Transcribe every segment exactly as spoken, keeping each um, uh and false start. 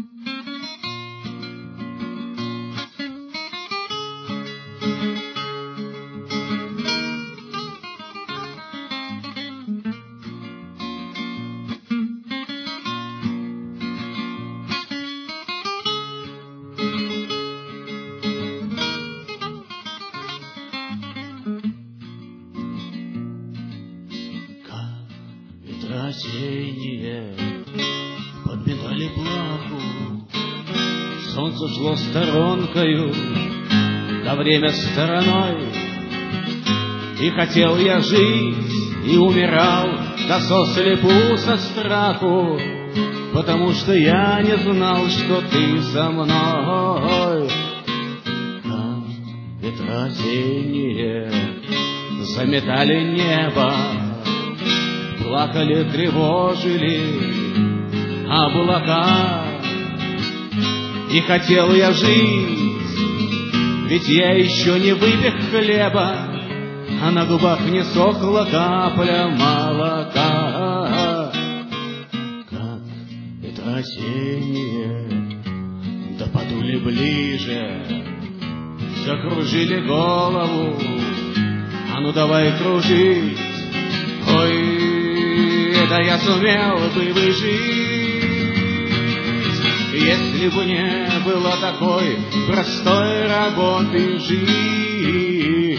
Осеннее подметали плаху, солнце шло сторонкою, да время стороной. И хотел я жить, и умирал, да сослепу со страху, потому что я не знал, что ты со мной. Там ветра осенние заметали небо, плакали, тревожили облака. И хотел я жить, ведь я еще не выпек хлеба, а на губах не сохла капля молока. Как это осеннее, да подули ближе, закружили голову, а ну давай кружить. Ой, да я сумел бы выжить, если бы не было такой простой работы жить.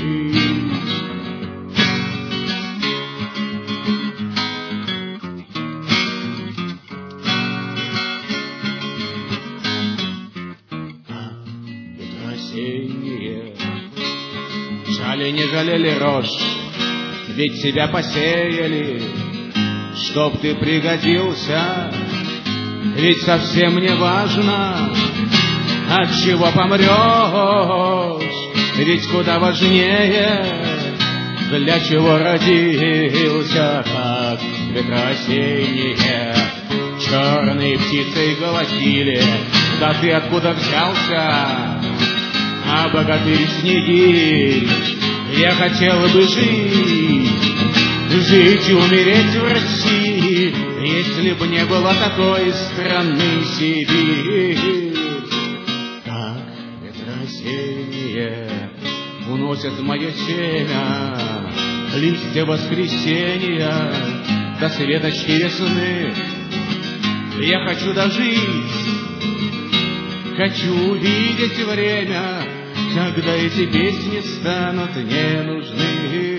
Это осеннее, жали не жалели рожь, ведь тебя посеяли, чтоб ты пригодился. Ведь совсем не важно, от чего помрешь, ведь куда важнее, для чего родился. Как ветра осенние черные птицей голосили, да ты откуда взялся, а богатырь Снегирь? Я хотел бы жить, жить и умереть в России, если бы не было такой страны Сибирь. Как ветра осенние уносят мое семя, листья воскресенья до светочки весны. Я хочу дожить, хочу увидеть время, когда эти песни станут не нужны.